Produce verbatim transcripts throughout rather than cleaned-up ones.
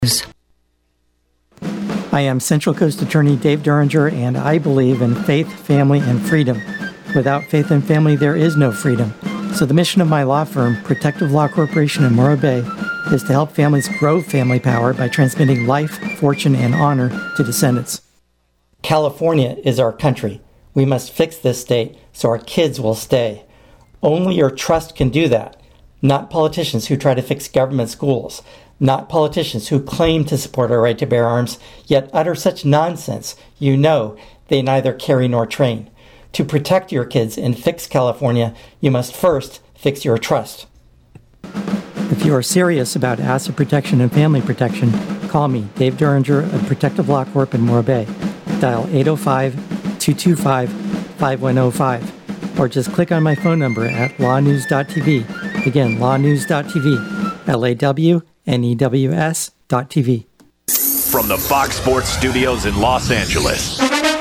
I am Central Coast Attorney Dave Duringer, and I believe in faith, family, and freedom. Without faith and family, there is no freedom. So the mission of my law firm, Protective Law Corporation in Morro Bay, is to help families grow family power by transmitting life, fortune, and honor to descendants. California is our country. We must fix this state so our kids will stay. Only your trust can do that, not politicians who try to fix government schools. Not politicians who claim to support our right to bear arms, yet utter such nonsense you know they neither carry nor train. To protect your kids and fix California, you must first fix your trust. If you are serious about asset protection and family protection, call me, Dave Duringer of Protective Law Corp in Morro Bay. Dial eight oh five, two two five, five one oh five, or just click on my phone number at law news dot t v. Again, law news dot t v, L A W N E W S dot T V. From the Fox Sports Studios in Los Angeles,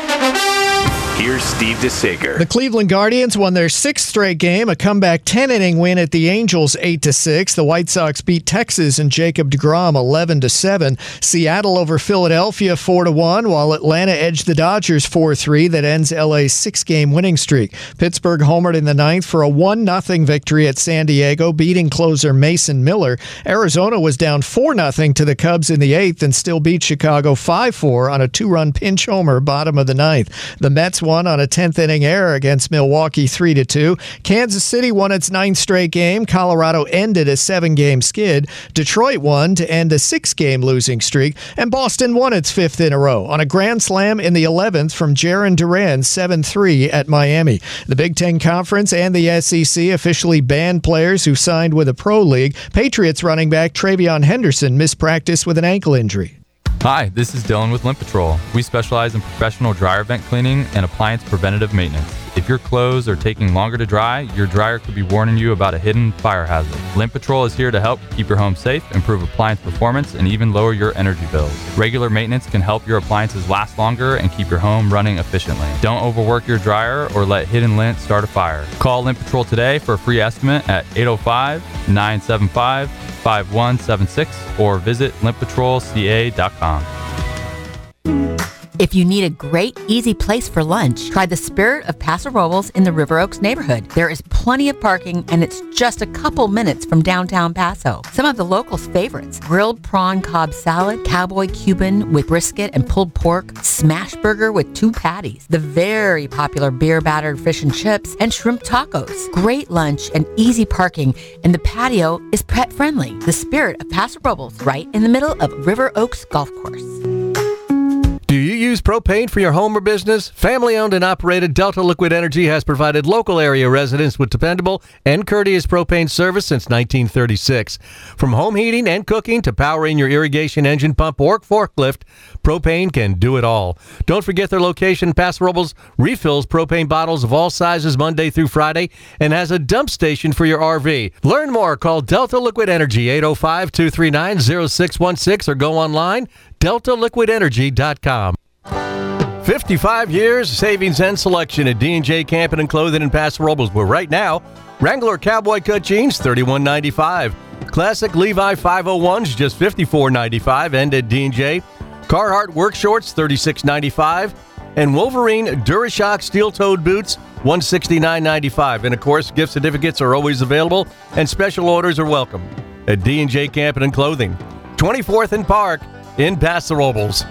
here's Steve DeSager. The Cleveland Guardians won their sixth straight game, a comeback ten-inning win at the Angels eight to six. The White Sox beat Texas and Jacob deGrom eleven to seven. Seattle over Philadelphia four to one, while Atlanta edged the Dodgers four three. That ends L A's six-game winning streak. Pittsburgh homered in the ninth for a one nothing victory at San Diego, beating closer Mason Miller. Arizona was down four nothing to the Cubs in the eighth and still beat Chicago five four on a two-run pinch homer bottom of the ninth. The Mets won on a tenth-inning error against Milwaukee three to two. Kansas City won its ninth straight game. Colorado ended a seven-game skid. Detroit won to end a six-game losing streak. And Boston won its fifth in a row on a grand slam in the eleventh from Jarren Duran seven three at Miami. The Big Ten Conference and the S E C officially banned players who signed with a pro league. Patriots running back Travion Henderson missed practice with an ankle injury. Hi, this is Dylan with Lint Patrol. We specialize in professional dryer vent cleaning and appliance preventative maintenance. If your clothes are taking longer to dry, your dryer could be warning you about a hidden fire hazard. Lint Patrol is here to help keep your home safe, improve appliance performance, and even lower your energy bills. Regular maintenance can help your appliances last longer and keep your home running efficiently. Don't overwork your dryer or let hidden lint start a fire. Call Lint Patrol today for a free estimate at eight oh five, nine seven five, five one seven six or visit lint patrol c a dot com. If you need a great, easy place for lunch, try the Spirit of Paso Robles in the River Oaks neighborhood. There is plenty of parking, and it's just a couple minutes from downtown Paso. Some of the locals' favorites: grilled prawn Cobb salad, cowboy Cuban with brisket and pulled pork, smash burger with two patties, the very popular beer-battered fish and chips, and shrimp tacos. Great lunch and easy parking, and the patio is pet-friendly. The Spirit of Paso Robles, right in the middle of River Oaks Golf Course. Do you use propane for your home or business? Family-owned and operated Delta Liquid Energy has provided local area residents with dependable and courteous propane service since nineteen thirty-six. From home heating and cooking to powering your irrigation engine pump or forklift, propane can do it all. Don't forget their location. Paso Robles refills propane bottles of all sizes Monday through Friday and has a dump station for your R V. Learn more. Call Delta Liquid Energy, eight oh five, two three nine, oh six one six, or go online, delta liquid energy dot com. fifty-five years savings and selection at D and J Camping and Clothing in Paso Robles, where right now, Wrangler Cowboy Cut Jeans, thirty-one ninety-five. Classic Levi five oh ones, just fifty-four ninety-five. And at D and J, Carhartt Work Shorts, thirty-six ninety-five. And Wolverine DuraShock Steel-Toed Boots, one sixty-nine ninety-five. And of course, gift certificates are always available, and special orders are welcome at D and J Camping and Clothing, twenty-fourth and Park in Paso Robles.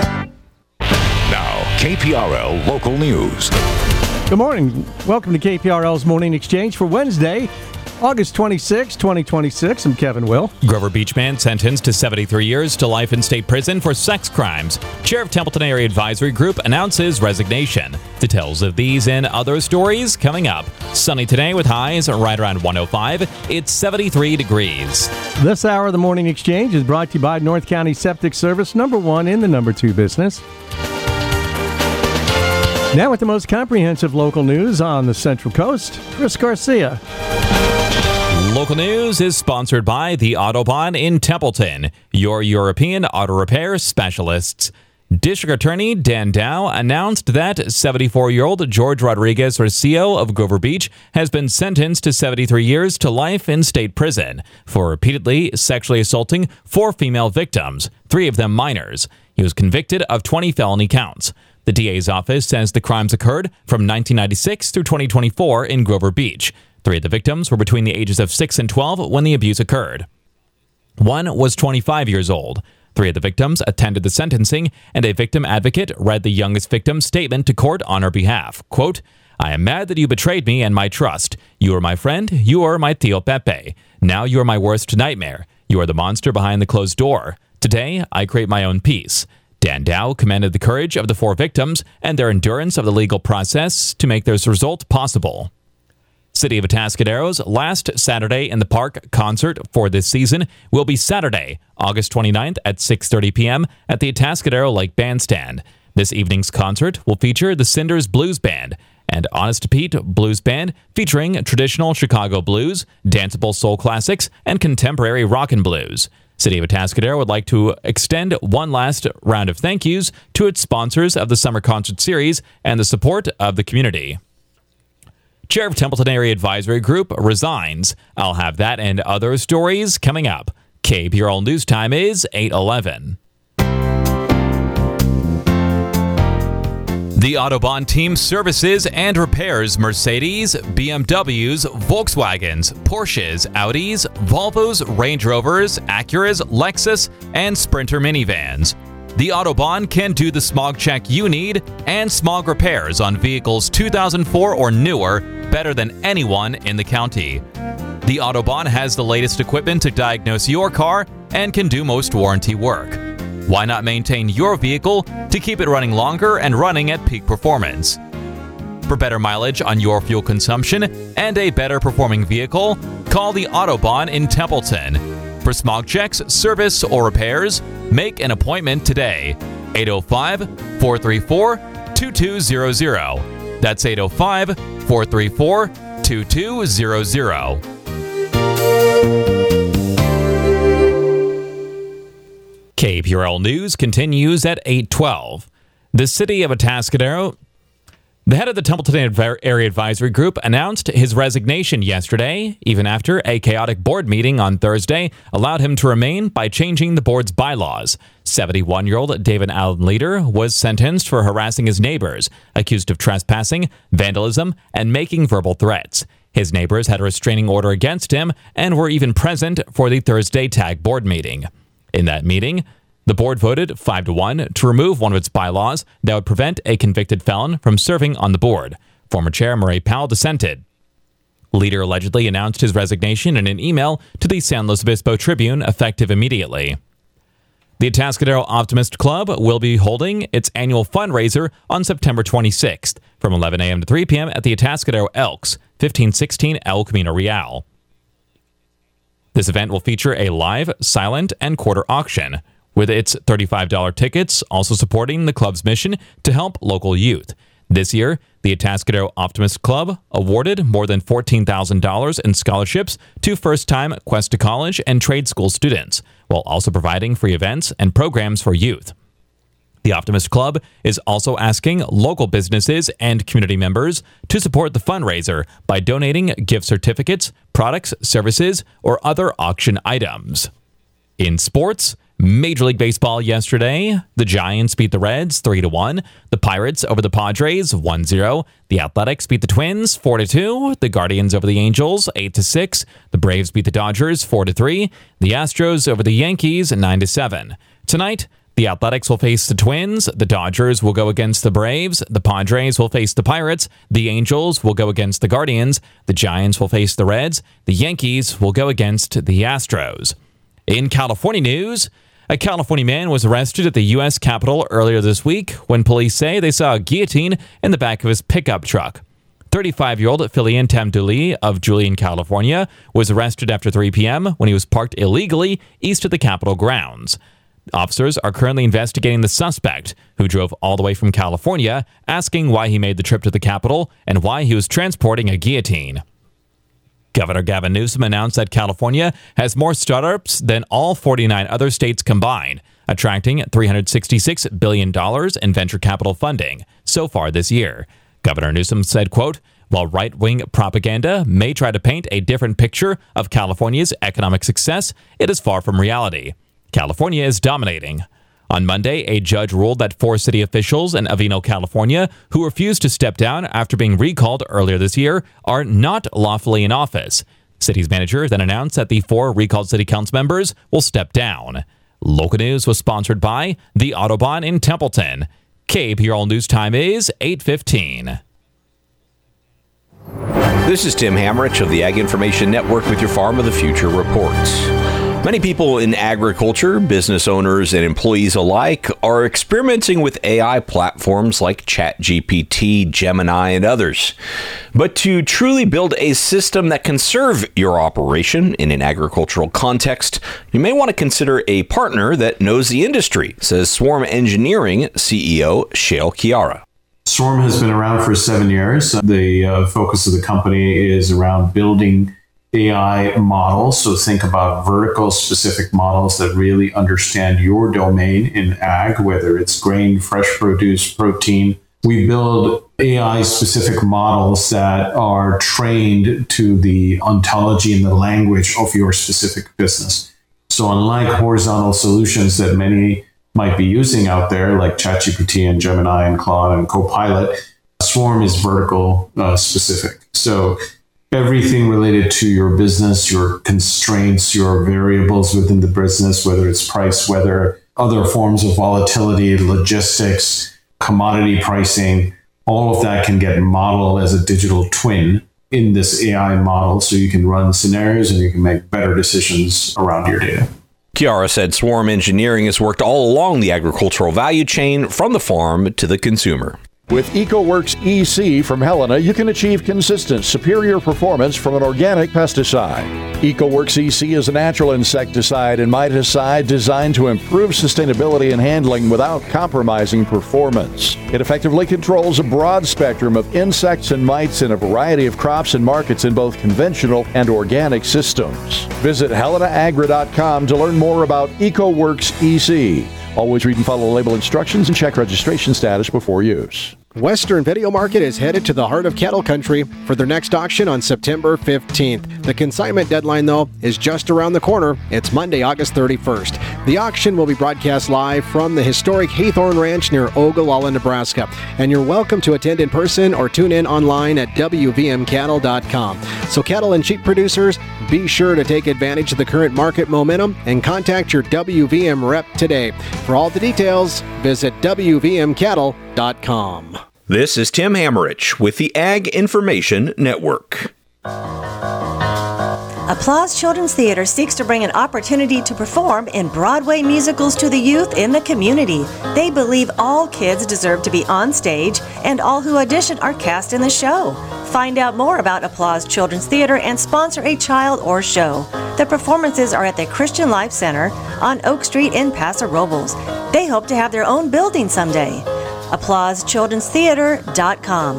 Now, K P R L Local News. Good morning. Welcome to K P R L's Morning Exchange for Wednesday, August twenty-sixth, twenty twenty-six. I'm Kevin Will. Grover Beach man sentenced to seventy-three years to life in state prison for sex crimes. Chair of Templeton Area Advisory Group announces resignation. Details of these and other stories coming up. Sunny today with highs right around one oh five. It's seventy-three degrees. This hour of the Morning Exchange is brought to you by North County Septic Service, number one in the number two business. Now with the most comprehensive local news on the Central Coast, Chris Garcia. Local news is sponsored by the Autobahn in Templeton, your European auto repair specialists. District Attorney Dan Dow announced that seventy-four-year-old George Rodriguez Rocio of Grover Beach has been sentenced to seventy-three years to life in state prison for repeatedly sexually assaulting four female victims, three of them minors. He was convicted of twenty felony counts. The D A's office says the crimes occurred from nineteen ninety-six through twenty twenty-four in Grover Beach. Three of the victims were between the ages of six and twelve when the abuse occurred. One was twenty-five years old. Three of the victims attended the sentencing, and a victim advocate read the youngest victim's statement to court on her behalf. Quote, "I am mad that you betrayed me and my trust. You are my friend. You are my Tio Pepe. Now you are my worst nightmare. You are the monster behind the closed door. Today, I create my own peace." Dan Dow commended the courage of the four victims and their endurance of the legal process to make this result possible. City of Atascadero's last Saturday in the Park concert for this season will be Saturday, August twenty-ninth at six thirty p.m. at the Atascadero Lake Bandstand. This evening's concert will feature the Cinders Blues Band and Honest Pete Blues Band, featuring traditional Chicago blues, danceable soul classics, and contemporary rock and blues. City of Atascadero would like to extend one last round of thank yous to its sponsors of the summer concert series and the support of the community. Chair of Templeton Area Advisory Group resigns. I'll have that and other stories coming up. K P R L News Time is eight eleven. The Autobahn team services and repairs Mercedes, B M Ws, Volkswagens, Porsches, Audis, Volvos, Range Rovers, Acuras, Lexus, and Sprinter minivans. The Autobahn can do the smog check you need and smog repairs on vehicles two thousand four or newer better than anyone in the county. The Autobahn has the latest equipment to diagnose your car and can do most warranty work. Why not maintain your vehicle to keep it running longer and running at peak performance? For better mileage on your fuel consumption and a better performing vehicle, call the Autobahn in Templeton. For smog checks, service, or repairs, make an appointment today. eight oh five, four three four, two two zero zero. That's eight oh five, four three four, two two zero zero. K P R L News continues at eight twelve. The City of Atascadero, the head of the Templeton Area Advisory Group, announced his resignation yesterday, even after a chaotic board meeting on Thursday allowed him to remain by changing the board's bylaws. seventy-one-year-old David Allen Leader was sentenced for harassing his neighbors, accused of trespassing, vandalism, and making verbal threats. His neighbors had a restraining order against him and were even present for the Thursday TAG board meeting. In that meeting, the board voted five to one to remove one of its bylaws that would prevent a convicted felon from serving on the board. Former Chair Murray Powell dissented. Leader allegedly announced his resignation in an email to the San Luis Obispo Tribune, effective immediately. The Atascadero Optimist Club will be holding its annual fundraiser on September twenty-sixth from eleven a.m. to three p.m. at the Atascadero Elks, fifteen sixteen El Camino Real. This event will feature a live, silent, and quarter auction, with its thirty-five dollars tickets also supporting the club's mission to help local youth. This year, the Atascadero Optimist Club awarded more than fourteen thousand dollars in scholarships to first-time Quest to College and trade school students, while also providing free events and programs for youth. The Optimist Club is also asking local businesses and community members to support the fundraiser by donating gift certificates, products, services, or other auction items. In sports, Major League Baseball yesterday, the Giants beat the Reds three to one, the Pirates over the Padres one zero, the Athletics beat the Twins four to two, the Guardians over the Angels eight to six, the Braves beat the Dodgers four to three, the Astros over the Yankees nine to seven. Tonight, the Athletics will face the Twins, the Dodgers will go against the Braves, the Padres will face the Pirates, the Angels will go against the Guardians, the Giants will face the Reds, the Yankees will go against the Astros. In California news, a California man was arrested at the U S Capitol earlier this week when police say they saw a guillotine in the back of his pickup truck. thirty-five-year-old Philian Tamduli of Julian, California, was arrested after three p.m. when he was parked illegally east of the Capitol grounds. Officers are currently investigating the suspect, who drove all the way from California, asking why he made the trip to the Capitol and why he was transporting a guillotine. Governor Gavin Newsom announced that California has more startups than all forty-nine other states combined, attracting three hundred sixty-six billion dollars in venture capital funding so far this year. Governor Newsom said, quote, while right-wing propaganda may try to paint a different picture of California's economic success, it is far from reality. California is dominating. On Monday, a judge ruled that four city officials in Avino, California, who refused to step down after being recalled earlier this year, are not lawfully in office. City's manager then announced that the four recalled city council members will step down. Local news was sponsored by the Autobahn in Templeton. K P R L News Time is eight fifteen. This is Tim Hamrich of the Ag Information Network with your Farm of the Future reports. Many people in agriculture, business owners and employees alike, are experimenting with A I platforms like ChatGPT, Gemini, and others. But to truly build a system that can serve your operation in an agricultural context, you may want to consider a partner that knows the industry, says Swarm Engineering C E O Shail Chiara. Swarm has been around for seven years. The uh, focus of the company is around building A I models. So think about vertical specific models that really understand your domain in ag, whether it's grain, fresh produce, protein. We build A I specific models that are trained to the ontology and the language of your specific business. So unlike horizontal solutions that many might be using out there, like ChatGPT and Gemini and Claude and Copilot, Swarm is vertical uh, specific. So everything related to your business, your constraints, your variables within the business, whether it's price, weather, other forms of volatility, logistics, commodity pricing, all of that can get modeled as a digital twin in this A I model. So you can run scenarios and you can make better decisions around your data. Chiara said Swarm Engineering has worked all along the agricultural value chain from the farm to the consumer. With EcoWorks E C from Helena, you can achieve consistent, superior performance from an organic pesticide. EcoWorks E C is a natural insecticide and miticide designed to improve sustainability and handling without compromising performance. It effectively controls a broad spectrum of insects and mites in a variety of crops and markets in both conventional and organic systems. Visit helena agra dot com to learn more about EcoWorks E C. Always read and follow label instructions and check registration status before use. Western Video Market is headed to the heart of cattle country for their next auction on September fifteenth. The consignment deadline, though, is just around the corner. It's Monday, August thirty-first. The auction will be broadcast live from the historic Haythorne Ranch near Ogallala, Nebraska. And you're welcome to attend in person or tune in online at w v m cattle dot com. So cattle and sheep producers, be sure to take advantage of the current market momentum and contact your W V M rep today. For all the details, visit w v m cattle dot com. This is Tim Hamrich with the Ag Information Network. Applause Children's Theater seeks to bring an opportunity to perform in Broadway musicals to the youth in the community. They believe all kids deserve to be on stage, and all who audition are cast in the show. Find out more about Applause Children's Theater and sponsor a child or show. The performances are at the Christian Life Center on Oak Street in Paso Robles. They hope to have their own building someday. applause children's theater dot com.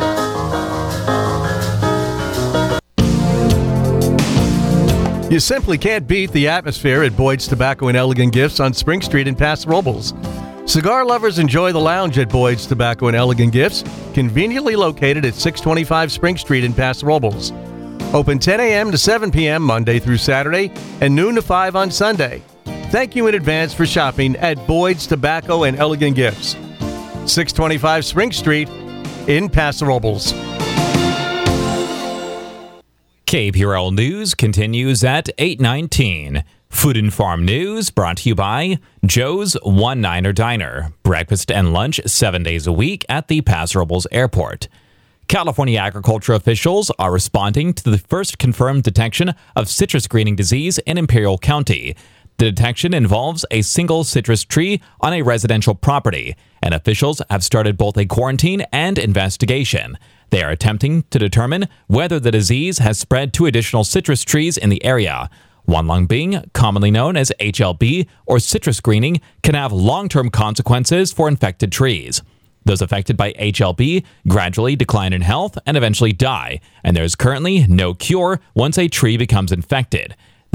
You simply can't beat the atmosphere at Boyd's Tobacco and Elegant Gifts on Spring Street in Paso Robles. Cigar lovers enjoy the lounge at Boyd's Tobacco and Elegant Gifts, conveniently located at six twenty-five Spring Street in Paso Robles. Open ten a.m. to seven p.m. Monday through Saturday and noon to five on Sunday. Thank you in advance for shopping at Boyd's Tobacco and Elegant Gifts, six twenty-five Spring Street in Paso Robles. K P R L News continues at eight nineteen. Food and Farm News brought to you by Joe's One Niner Diner. Breakfast and lunch seven days a week at the Paso Robles Airport. California agriculture officials are responding to the first confirmed detection of citrus greening disease in Imperial County. The detection involves a single citrus tree on a residential property, and officials have started both a quarantine and investigation. They are attempting to determine whether the disease has spread to additional citrus trees in the area. One lung being, commonly known as H L B or citrus greening, can have long-term consequences for infected trees. Those affected by H L B gradually decline in health and eventually die, and there is currently no cure once a tree becomes infected.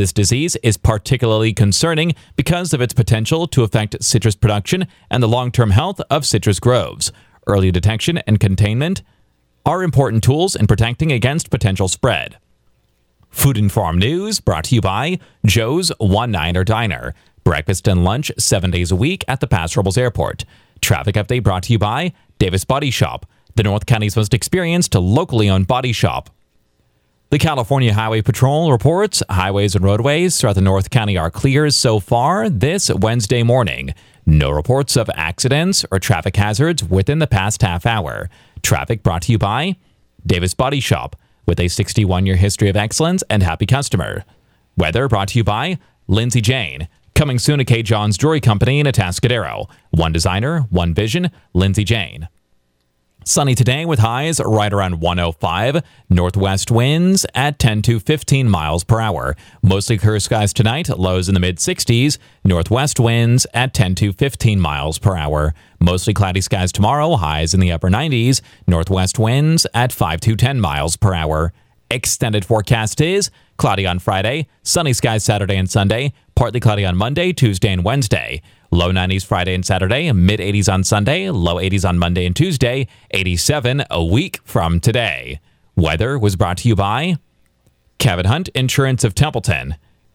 This disease is particularly concerning because of its potential to affect citrus production and the long-term health of citrus groves. Early detection and containment are important tools in protecting against potential spread. Food and Farm News brought to you by Joe's One Niner Diner. Breakfast and lunch seven days a week at the Paso Robles Airport. Traffic update brought to you by Davis Body Shop, the North County's most experienced locally owned body shop. The California Highway Patrol reports highways and roadways throughout the North County are clear so far this Wednesday morning. No reports of accidents or traffic hazards within the past half hour. Traffic brought to you by Davis Body Shop, with a sixty-one-year history of excellence and happy customer. Weather brought to you by Lindsay Jane. Coming soon to K. John's Jewelry Company in Atascadero. One designer, one vision, Lindsay Jane. Sunny today with highs right around one oh five. Northwest winds at ten to fifteen miles per hour. Mostly clear skies tonight, lows in the mid-sixties. Northwest winds at ten to fifteen miles per hour. Mostly cloudy skies tomorrow, highs in the upper nineties. Northwest winds at five to ten miles per hour. Extended forecast is cloudy on Friday, sunny skies Saturday and Sunday, partly cloudy on Monday, Tuesday, and Wednesday. Low nineties Friday and Saturday, mid-eighties on Sunday, low eighties on Monday and Tuesday, eighty-seven a week from today. Weather was brought to you by Kevin Hunt Insurance of Templeton.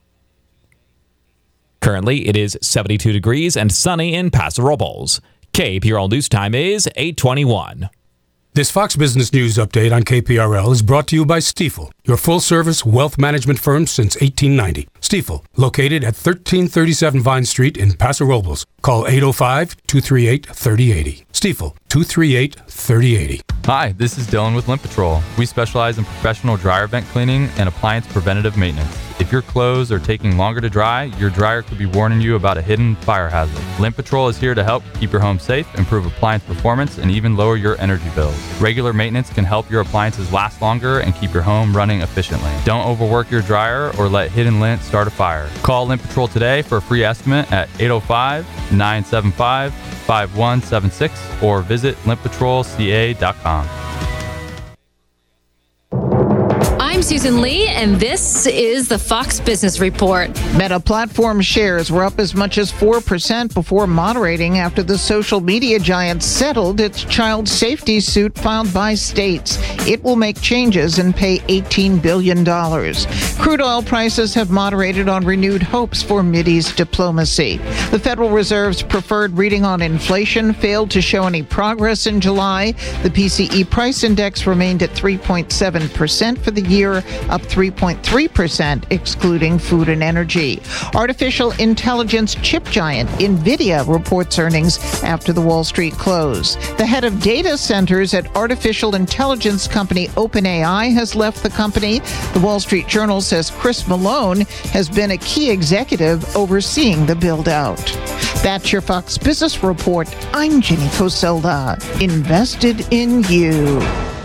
Currently, it is seventy-two degrees and sunny in Paso Robles. K P R L News Time is eight twenty-one. This Fox Business News update on K P R L is brought to you by Stifel, your full-service wealth management firm since eighteen ninety. Stifel, located at thirteen thirty-seven Vine Street in Paso Robles. Call eight oh five, two three eight, three oh eight oh. Stifel, two three eight, three oh eight oh. Hi, this is Dylan with Lint Patrol. We specialize in professional dryer vent cleaning and appliance preventative maintenance. If your clothes are taking longer to dry, your dryer could be warning you about a hidden fire hazard. Lint Patrol is here to help keep your home safe, improve appliance performance, and even lower your energy bills. Regular maintenance can help your appliances last longer and keep your home running efficiently. Don't overwork your dryer or let hidden lint start a fire. Call Lint Patrol today for a free estimate at eight oh five, nine seven five, five one seven six or visit lint patrol c a dot com. I'm Susan Lee, and this is the Fox Business Report. Meta Platform shares were up as much as four percent before moderating after the social media giant settled its child safety suit filed by states. It will make changes and pay eighteen billion dollars. Crude oil prices have moderated on renewed hopes for Mideast diplomacy. The Federal Reserve's preferred reading on inflation failed to show any progress in July. The P C E price index remained at three point seven percent for the year, up three point three percent excluding food and energy. Artificial intelligence chip giant NVIDIA reports earnings after the Wall Street close. The head of data centers at artificial intelligence company OpenAI has left the company. The Wall Street Journal says Chris Malone has been a key executive overseeing the build-out. That's your Fox Business Report. I'm Jenny Coselda. Invested in you.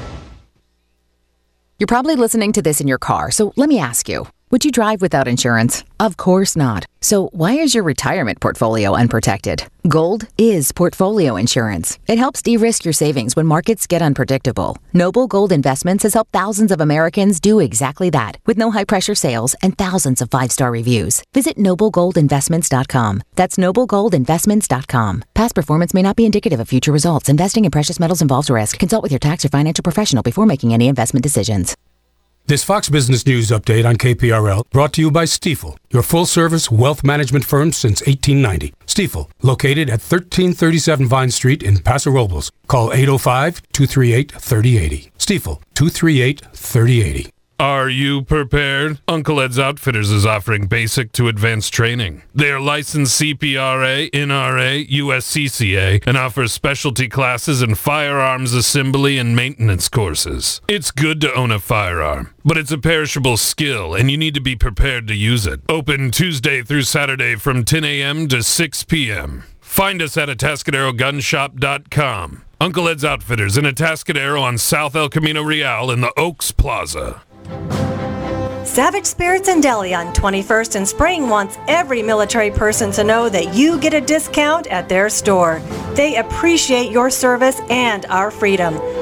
You're probably listening to this in your car, so let me ask you, would you drive without insurance? Of course not. So why is your retirement portfolio unprotected? Gold is portfolio insurance. It helps de-risk your savings when markets get unpredictable. Noble Gold Investments has helped thousands of Americans do exactly that, with no high-pressure sales and thousands of five-star reviews. Visit noble gold investments dot com. That's noble gold investments dot com. Past performance may not be indicative of future results. Investing in precious metals involves risk. Consult with your tax or financial professional before making any investment decisions. This Fox Business News update on K P R L brought to you by Stifel, your full-service wealth management firm since eighteen ninety. Stifel, located at thirteen thirty-seven Vine Street in Paso Robles. Call eight oh five, two three eight, three oh eight oh. Stifel, two three eight, three oh eight oh. Are you prepared? Uncle Ed's Outfitters is offering basic to advanced training. They are licensed C P R A, N R A, U S C C A, and offer specialty classes in firearms assembly and maintenance courses. It's good to own a firearm, but it's a perishable skill, and you need to be prepared to use it. Open Tuesday through Saturday from ten a.m. to six p.m. Find us at atascadero gun shop dot com. Uncle Ed's Outfitters in Atascadero on South El Camino Real in the Oaks Plaza. Savage Spirits and Deli on twenty-first and Spring wants every military person to know that you get a discount at their store. They appreciate your service and our freedom.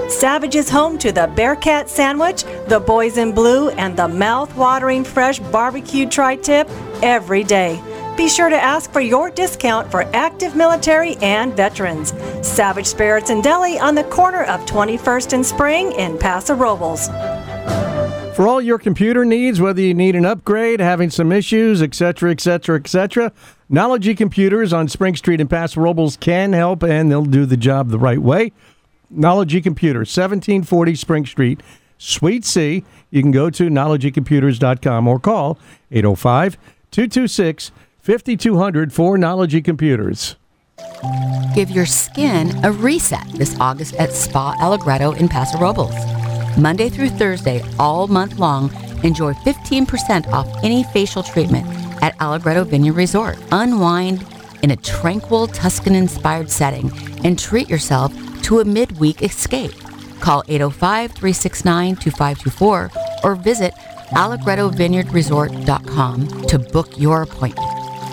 Savage is home to the Bearcat Sandwich, the Boys in Blue, and the mouth-watering fresh barbecued tri-tip every day. Be sure to ask for your discount for active military and veterans. Savage Spirits and Deli on the corner of twenty-first and Spring in Paso Robles. For all your computer needs, whether you need an upgrade, having some issues, et cetera, et cetera, et cetera, Knology Computers on Spring Street in Paso Robles can help, and they'll do the job the right way. Knology Computers, seventeen forty Spring Street, Suite C. You can go to knology computers dot com or call eight oh five, two two six, five two zero zero for Knology Computers. Give your skin a reset this August at Spa Allegretto in Paso Robles. Monday through Thursday, all month long, enjoy fifteen percent off any facial treatment at Allegretto Vineyard Resort. Unwind in a tranquil Tuscan-inspired setting and treat yourself to a midweek escape. Call eight oh five, three six nine, two five two four or visit allegretto vineyard resort dot com to book your appointment.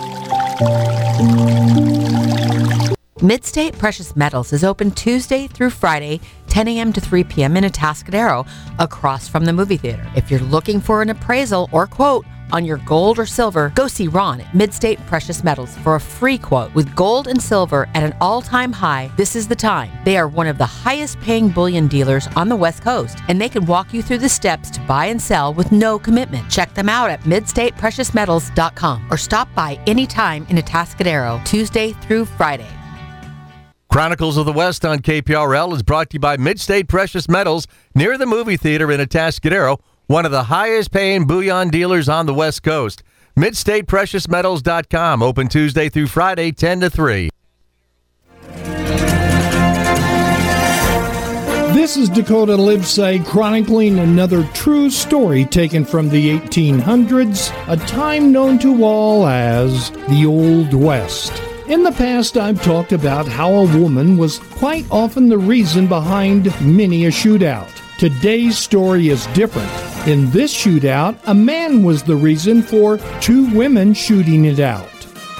Midstate Precious Metals is open Tuesday through Friday, ten a.m. to three p.m. in Atascadero, across from the movie theater. If you're looking for an appraisal or quote on your gold or silver, go see Ron at Midstate Precious Metals for a free quote. With gold and silver at an all-time high, this is the time. They are one of the highest-paying bullion dealers on the West Coast, and they can walk you through the steps to buy and sell with no commitment. Check them out at midstate precious metals dot com or stop by anytime in Atascadero, Tuesday through Friday. Chronicles of the West on K P R L is brought to you by Midstate Precious Metals near the movie theater in Atascadero, one of the highest paying bullion dealers on the West Coast. midstate precious metals dot com, open Tuesday through Friday, ten to three. This is Dakota Livesay chronicling another true story taken from the eighteen hundreds, a time known to all as the Old West. In the past, I've talked about how a woman was quite often the reason behind many a shootout. Today's story is different. In this shootout, a man was the reason for two women shooting it out.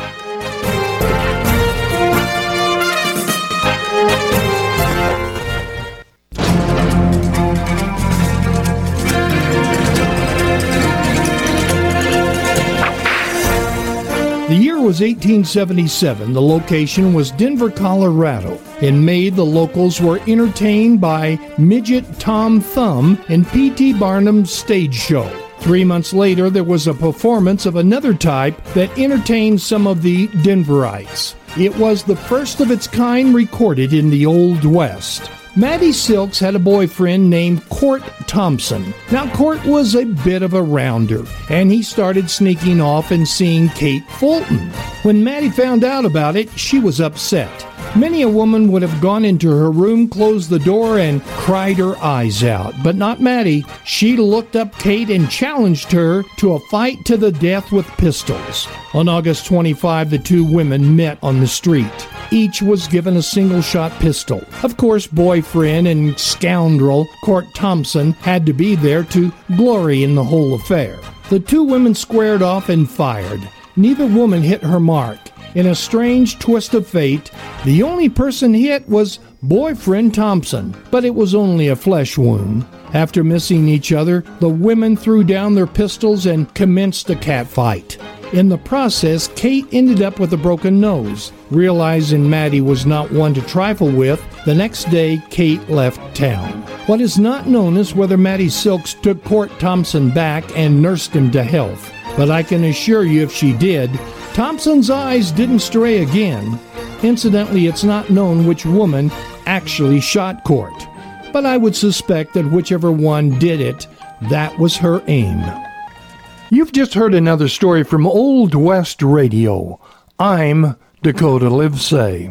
The year was eighteen seventy-seven. The location was Denver, Colorado. In May, the locals were entertained by Midget Tom Thumb in P T Barnum's stage show. Three months later, there was a performance of another type that entertained some of the Denverites. It was the first of its kind recorded in the Old West. Maddie Silks had a boyfriend named Court Thompson. Now, Court was a bit of a rounder, and he started sneaking off and seeing Kate Fulton. When Maddie found out about it, she was upset. Many a woman would have gone into her room, closed the door, and cried her eyes out. But not Maddie. She looked up Kate and challenged her to a fight to the death with pistols. On August twenty-fifth, the two women met on the street. Each was given a single-shot pistol. Of course, boyfriend and scoundrel Court Thompson had to be there to glory in the whole affair. The two women squared off and fired. Neither woman hit her mark. In a strange twist of fate, the only person hit was boyfriend Thompson, but it was only a flesh wound. After missing each other, the women threw down their pistols and commenced a catfight. In the process, Kate ended up with a broken nose. Realizing Maddie was not one to trifle with, the next day Kate left town. What is not known is whether Maddie Silks took Court Thompson back and nursed him to health. But I can assure you if she did, Thompson's eyes didn't stray again. Incidentally, it's not known which woman actually shot Court, but I would suspect that whichever one did it, that was her aim. You've just heard another story from Old West Radio. I'm Dakota Livesay.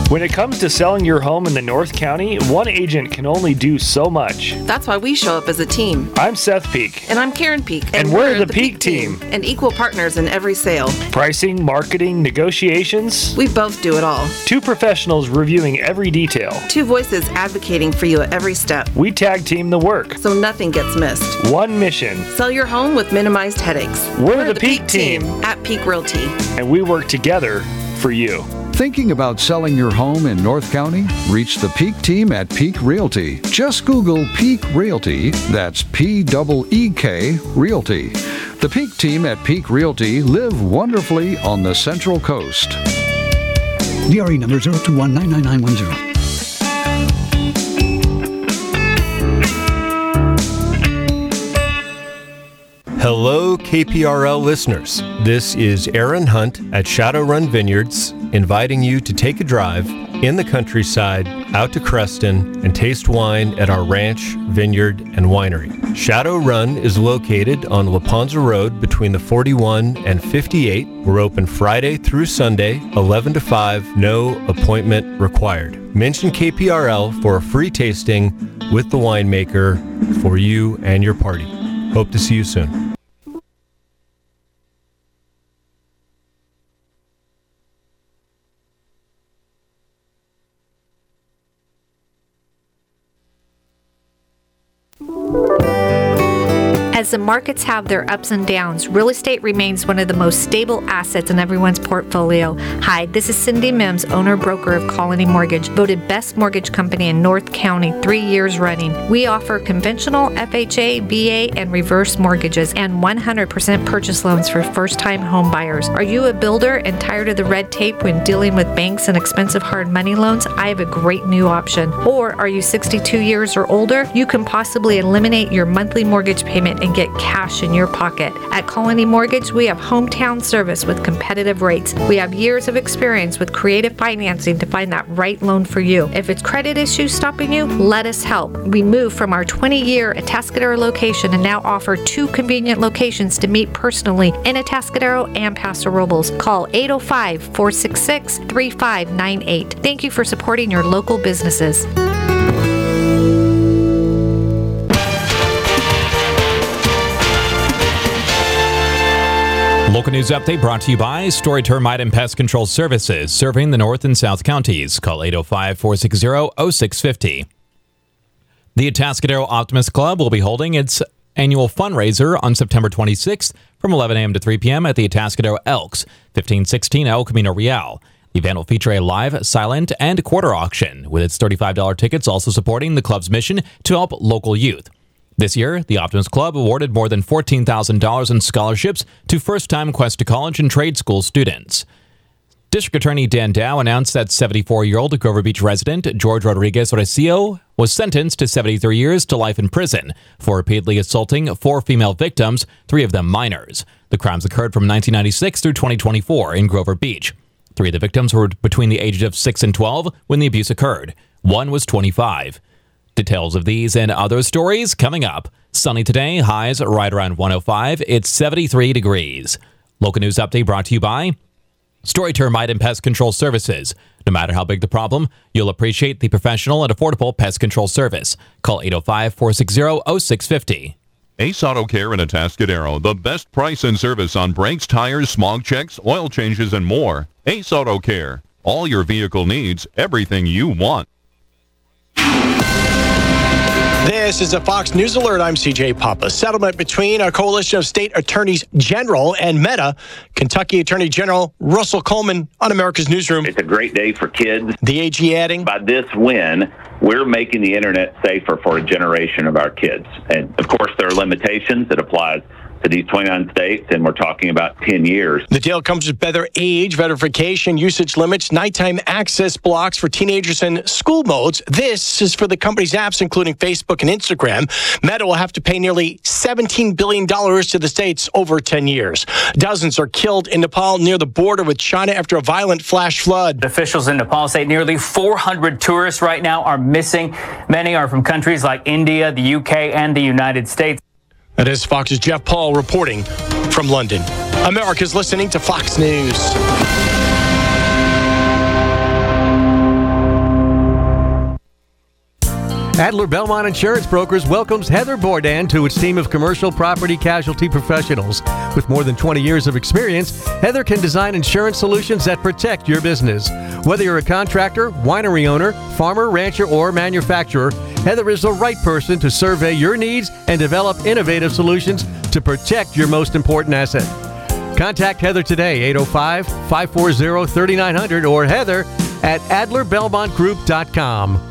When it comes to selling your home in the North County, one agent can only do so much. That's why we show up as a team. I'm Seth Peak. And I'm Karen Peak. And, and we're, we're the, the Peak, Peak team. team. And equal partners in every sale. Pricing, marketing, negotiations. We both do it all. Two professionals reviewing every detail. Two voices advocating for you at every step. We tag team the work. So nothing gets missed. One mission. Sell your home with minimized headaches. We're, we're the, the Peak, Peak team. team at Peak Realty. And we work together for you. Thinking about selling your home in North County? Reach the Peak team at Peak Realty. Just Google Peak Realty. That's P E E K Realty. The Peak team at Peak Realty live wonderfully on the Central Coast. D R E number zero two one nine nine nine one zero. Hello, K P R L listeners. This is Aaron Hunt at Shadowrun Vineyards, inviting you to take a drive in the countryside out to Creston and taste wine at our ranch, vineyard, and winery. Shadowrun is located on Laponza Road between the forty-one and fifty-eight. We're open Friday through Sunday, eleven to five, no appointment required. Mention K P R L for a free tasting with the winemaker for you and your party. Hope to see you soon. As the markets have their ups and downs, real estate remains one of the most stable assets in everyone's portfolio. Hi, this is Cindy Mims, owner-broker of Colony Mortgage, voted best mortgage company in North County three years running. We offer conventional F H A, V A, and reverse mortgages and one hundred percent purchase loans for first-time home buyers. Are you a builder and tired of the red tape when dealing with banks and expensive hard money loans? I have a great new option. Or are you sixty-two years or older? You can possibly eliminate your monthly mortgage payment and get cash in your pocket. At Colony Mortgage, we have hometown service with competitive rates. We have years of experience with creative financing to find that right loan for you. If it's credit issues stopping you, let us help. We moved from our twenty-year Atascadero location and now offer two convenient locations to meet personally in Atascadero and Paso Robles. Call eight oh five, four six six, three five nine eight. Thank you for supporting your local businesses. Local news update brought to you by Story Termite and Pest Control Services, serving the North and South counties. Call eight oh five, four six zero, oh six five oh. The Atascadero Optimist Club will be holding its annual fundraiser on September twenty-sixth from eleven a.m. to three p.m. at the Atascadero Elks, fifteen sixteen El Camino Real. The event will feature a live, silent, and quarter auction, with its thirty-five dollars tickets also supporting the club's mission to help local youth. This year, the Optimist Club awarded more than fourteen thousand dollars in scholarships to first-time Quest to College and trade school students. District Attorney Dan Dow announced that seventy-four-year-old Grover Beach resident George Rodriguez Recio was sentenced to seventy-three years to life in prison for repeatedly assaulting four female victims, three of them minors. The crimes occurred from nineteen ninety-six through twenty twenty-four in Grover Beach. Three of the victims were between the ages of six and twelve when the abuse occurred. One was twenty-five. Details of these and other stories coming up. Sunny today, highs right around one oh five. It's seventy-three degrees. Local news update brought to you by Story Termite and Pest Control Services. No matter how big the problem, you'll appreciate the professional and affordable pest control service. Call eight oh five, four six zero, oh six five oh. Ace Auto Care in Atascadero, the best price and service on brakes, tires, smog checks, oil changes, and more. Ace Auto Care. All your vehicle needs, everything you want. This is a Fox News Alert. I'm C J Papa. Settlement between a coalition of state attorneys general and Meta. Kentucky Attorney General Russell Coleman on America's Newsroom. It's a great day for kids. The A G adding, by this win, we're making the internet safer for a generation of our kids. And of course, there are limitations that apply to these twenty-nine states, and we're talking about ten years. The deal comes with better age verification, usage limits, nighttime access blocks for teenagers and school modes. This is for the company's apps, including Facebook and Instagram. Meta will have to pay nearly seventeen billion dollars to the states over ten years. Dozens are killed in Nepal near the border with China after a violent flash flood. Officials in Nepal say nearly four hundred tourists right now are missing. Many are from countries like India, the U K, and the United States. That is Fox's Jeff Paul reporting from London. America's listening to Fox News. Adler Belmont Insurance Brokers welcomes Heather Bourdan to its team of commercial property casualty professionals. With more than twenty years of experience, Heather can design insurance solutions that protect your business. Whether you're a contractor, winery owner, farmer, rancher, or manufacturer, Heather is the right person to survey your needs and develop innovative solutions to protect your most important asset. Contact Heather today, eight oh five, five four zero, three nine zero zero or Heather at adler belmont group dot com.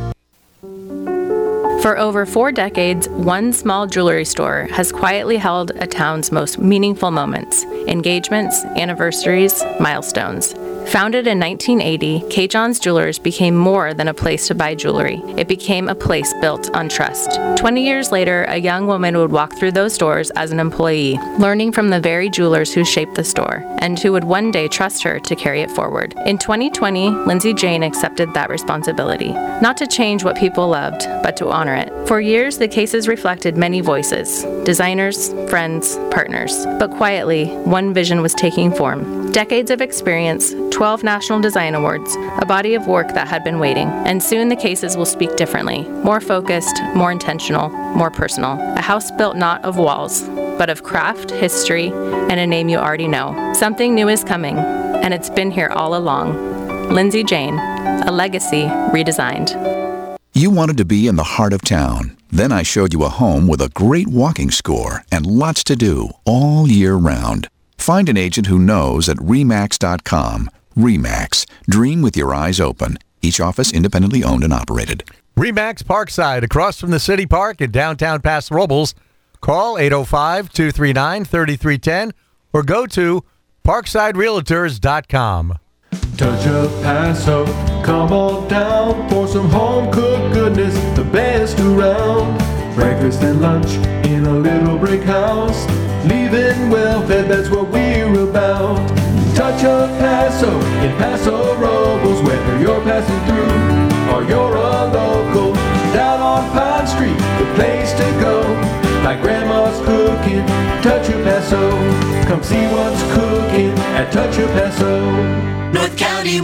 For over four decades, one small jewelry store has quietly held a town's most meaningful moments, engagements, anniversaries, milestones. Founded in nineteen eighty, K. John's Jewelers became more than a place to buy jewelry. It became a place built on trust. twenty years later, a young woman would walk through those doors as an employee, learning from the very jewelers who shaped the store, and who would one day trust her to carry it forward. In twenty twenty, Lindsay Jane accepted that responsibility, not to change what people loved, but to honor it. For years, the cases reflected many voices, designers, friends, partners. But quietly, one vision was taking form. Decades of experience, twelve National Design Awards, a body of work that had been waiting, and soon the cases will speak differently, more focused, more intentional, more personal. A house built not of walls, but of craft, history, and a name you already know. Something new is coming, and it's been here all along. Lindsay Jane, a legacy redesigned. You wanted to be in the heart of town. Then I showed you a home with a great walking score and lots to do all year round. Find an agent who knows at remax dot com. RE/MAX. Dream with your eyes open. Each office independently owned and operated. RE/MAX Parkside, across from the City Park in downtown Paso Robles. Call eight oh five, two three nine, three three one zero or go to parkside realtors dot com. Touch of Paso, come on down for some home-cooked goodness, the best around. Breakfast and lunch in a little brick house, leaving well-fed, that's what we're about. Touch of Paso in Paso Robles, whether you're passing through or you're a local. Down on Pine Street, the place to go, like Grandma's cooking, Touch of Paso. Come see what's cooking at Touch of Paso. North County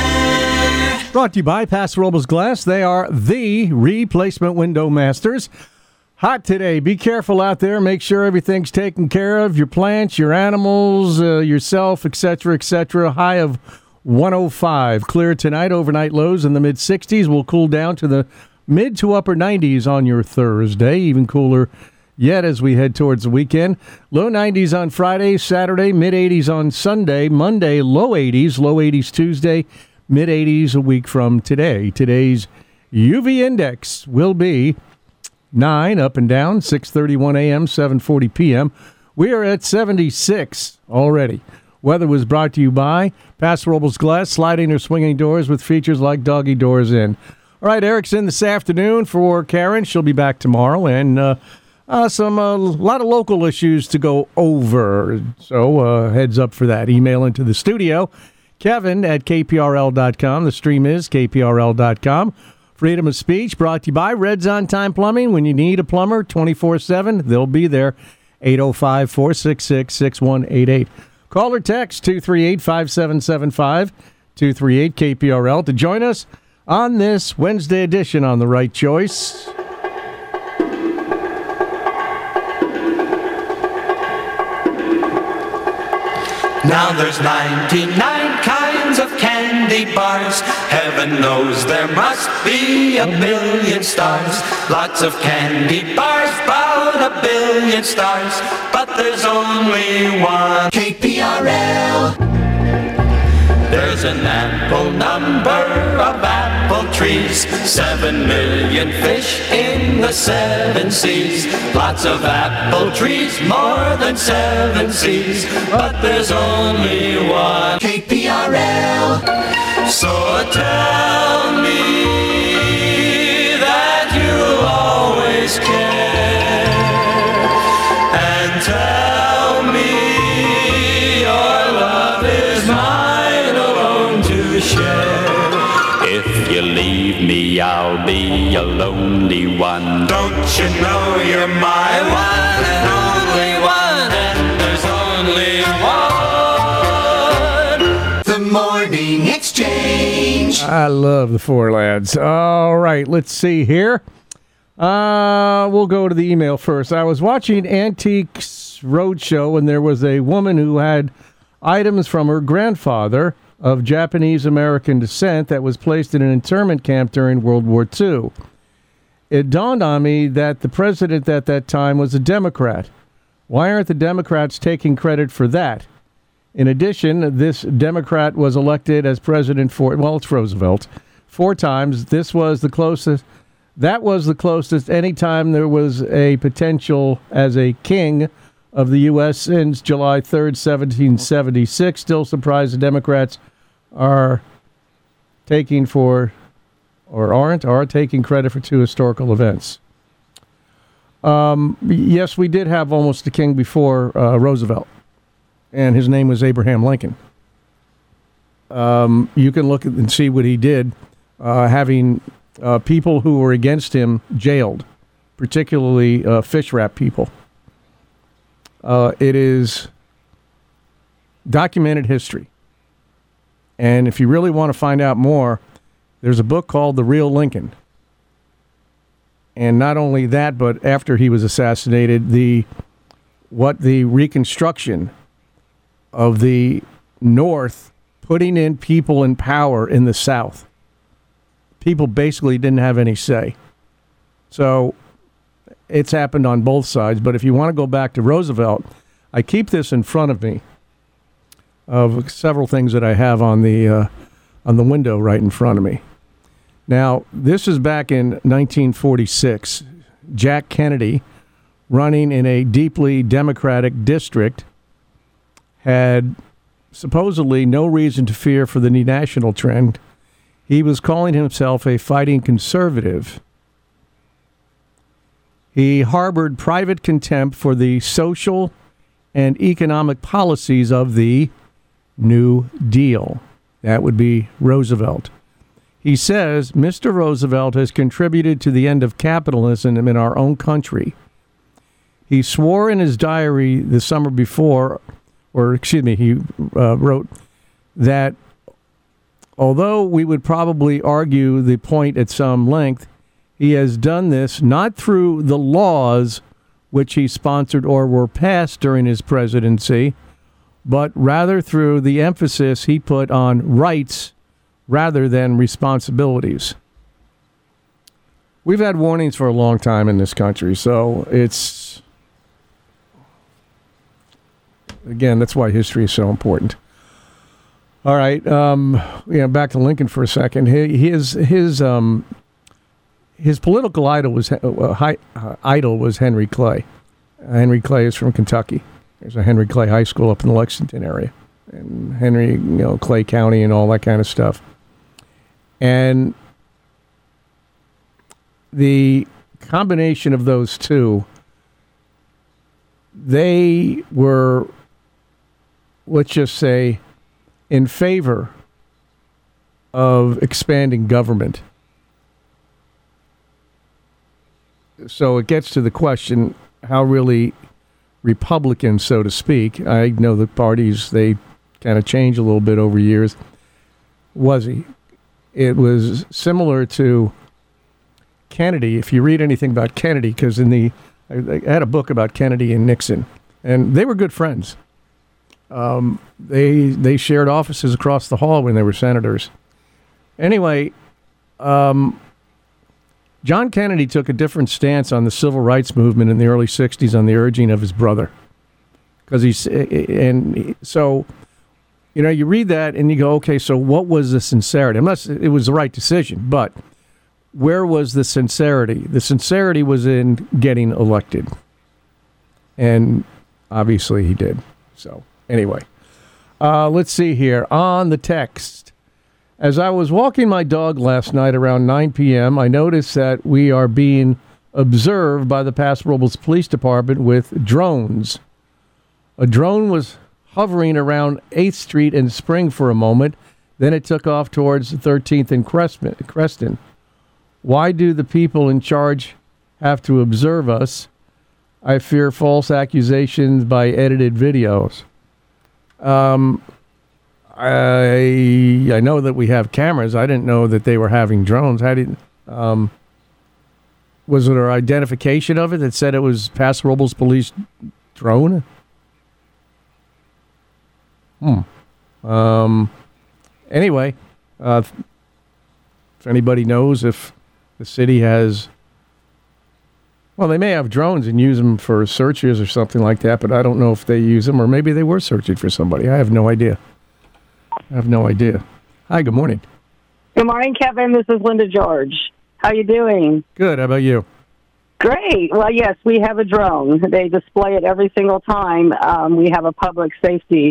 weather. Brought to you by Paso Robles Glass. They are the replacement window masters. Hot today. Be careful out there. Make sure everything's taken care of. Your plants, your animals, uh, yourself, et cetera, et cetera. High of one oh five. Clear tonight. Overnight lows in the mid sixties. Will cool down to the mid to upper nineties on your Thursday. Even cooler yet as we head towards the weekend. Low nineties on Friday, Saturday, mid eighties on Sunday, Monday, low eighties, low eighties Tuesday, mid eighties a week from today. Today's U V index will be nine, up and down, six thirty-one a.m., seven forty p.m. We are at seventy-six already. Weather was brought to you by Paso Robles Glass, sliding or swinging doors with features like doggy doors in. All right, Eric's in this afternoon for Karen. She'll be back tomorrow, and uh, Uh, some a uh, lot of local issues to go over, so uh, heads up for that. Email into the studio, Kevin at K P R L dot com. The stream is K P R L dot com. Freedom of speech brought to you by Red's On Time Plumbing. When you need a plumber twenty-four seven, they'll be there. eight oh five, four six six, six one eight eight. Call or text two three eight, five seven seven five, two three eight K P R L to join us on this Wednesday edition on The Right Choice. Now there's ninety-nine kinds of candy bars. Heaven knows there must be a billion stars. Lots of candy bars, about a billion stars. But there's only one K P R L. There's an ample number of apple trees, seven million fish in the seven seas. Lots of apple trees, more than seven seas, but there's only one K P R L. So tell me that you always care, and tell me your love is mine alone to share. If you leave me, I'll be a lonely one. Don't you know you're my one and only one, and there's only one. The Morning Exchange. change. I love the Four Lads. All right, let's see here. Uh, we'll go to the email first. I was watching Antiques Roadshow, and there was a woman who had items from her grandfather of Japanese-American descent that was placed in an internment camp during World War Two. It dawned on me that the president at that time was a Democrat. Why aren't the Democrats taking credit for that? In addition, this Democrat was elected as president for, well, it's Roosevelt, four times. This was the closest, that was the closest any time there was a potential as a king of the U S since July third, seventeen seventy-six. Still surprised the Democrats are taking for, or aren't, are taking credit for two historical events. Um, yes, we did have almost a king before uh, Roosevelt, and his name was Abraham Lincoln. Um, you can look at and see what he did, uh, having uh, people who were against him jailed, particularly uh, fish wrap people. Uh, it is documented history. And if you really want to find out more, there's a book called The Real Lincoln. And not only that, but after he was assassinated, the what the reconstruction of the North putting in people in power in the South. People basically didn't have any say. So it's happened on both sides. But if you want to go back to Roosevelt, I keep this in front of me of several things that I have on the uh, on the window right in front of me. Now, this is back in nineteen forty-six. Jack Kennedy, running in a deeply Democratic district, had supposedly no reason to fear for the national trend. He was calling himself a fighting conservative. He harbored private contempt for the social and economic policies of the New Deal. That would be Roosevelt. He says Mister Roosevelt has contributed to the end of capitalism in our own country. He swore in his diary the summer before, or excuse me, he uh, wrote that although we would probably argue the point at some length, he has done this not through the laws which he sponsored or were passed during his presidency, but rather through the emphasis he put on rights rather than responsibilities. We've had warnings for a long time in this country, so it's, again, that's why history is so important. All right, um, yeah, back to Lincoln for a second. His his um, his political idol was uh, high, uh, idol was Henry Clay. Henry Clay is from Kentucky. There's a Henry Clay High School up in the Lexington area, and Henry, you know, Clay County and all that kind of stuff. And the combination of those two, they were, let's just say, in favor of expanding government. So it gets to the question, how really Republican, so to speak, I know the parties, they kind of change a little bit over years, was he? It was similar to Kennedy. If you read anything about Kennedy, because in the I, I had a book about Kennedy and Nixon, and they were good friends. Um, they they shared offices across the hall when they were senators. Anyway, um, John Kennedy took a different stance on the civil rights movement in the early sixties on the urging of his brother, because he's and so. You know, you read that and you go, okay, so what was the sincerity? Unless it was the right decision, but where was the sincerity? The sincerity was in getting elected. And obviously he did. So anyway, uh, let's see here. On the text, as I was walking my dog last night around nine p.m., I noticed that we are being observed by the Paso Robles Police Department with drones. A drone was hovering around eighth Street and Spring for a moment. Then it took off towards thirteenth and Creston. Why do the people in charge have to observe us? I fear false accusations by edited videos. Um, I I know that we have cameras. I didn't know that they were having drones. How did um, was there identification of it that said it was Paso Robles police drone? Hmm. Um. Anyway, uh, if anybody knows if the city has, well, they may have drones and use them for searches or something like that, but I don't know if they use them, or maybe they were searching for somebody. I have no idea. I have no idea. Hi, good morning. Good morning, Kevin. This is Linda George. How you doing? Good. How about you? Great. Well, yes, we have a drone. They display it every single time um, we have a public safety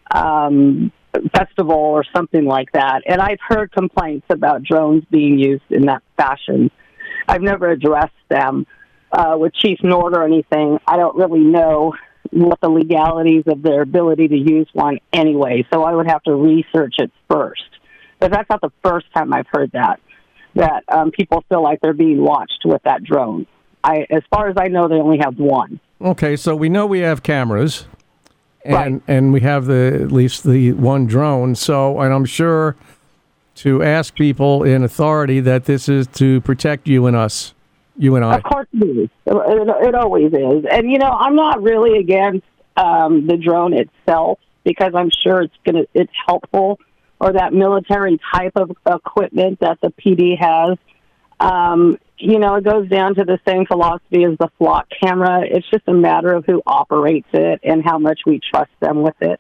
um, festival or something like that. And I've heard complaints about drones being used in that fashion. I've never addressed them uh, with Chief Nord or anything. I don't really know what the legalities of their ability to use one anyway, so I would have to research it first. But that's not the first time I've heard that, that um, people feel like they're being watched with that drone. I, as far as I know, they only have one. Okay, so we know we have cameras. And Right. and we have the at least the one drone. So, and I'm sure to ask people in authority that this is to protect you and us, you and I. Of course it is. It, it always is. And, you know, I'm not really against um, the drone itself because I'm sure it's gonna it's helpful, or that military type of equipment that the P D has. Um, you know, it goes down to the same philosophy as the flock camera. It's just a matter of who operates it and how much we trust them with it.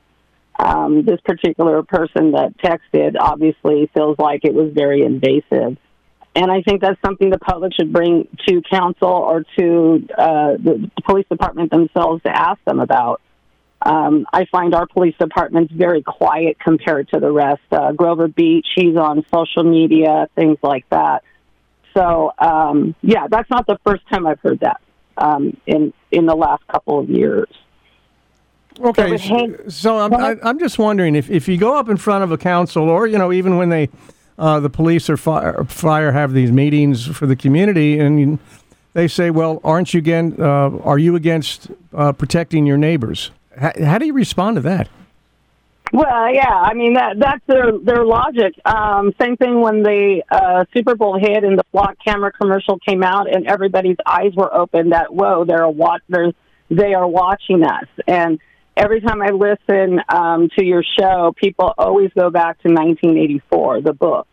Um, this particular person that texted obviously feels like it was very invasive. And I think that's something the public should bring to council or to uh, the police department themselves to ask them about. Um, I find our police department's very quiet compared to the rest. Uh, Grover Beach, he's on social media, things like that. So, um, yeah, that's not the first time I've heard that um, in in the last couple of years. Okay, so, so I'm I, I'm just wondering if, if you go up in front of a council, or you know, even when they uh, the police or fire, fire have these meetings for the community, and you, they say, "Well, aren't you again? Uh, are you against uh, protecting your neighbors?" How, how do you respond to that? Well, yeah, I mean, that that's their, their logic. Um, same thing when the uh, Super Bowl hit and the flock camera commercial came out and everybody's eyes were open that, whoa, they're watch- there's, they are watching us. And every time I listen um, to your show, people always go back to nineteen eighty-four, the book.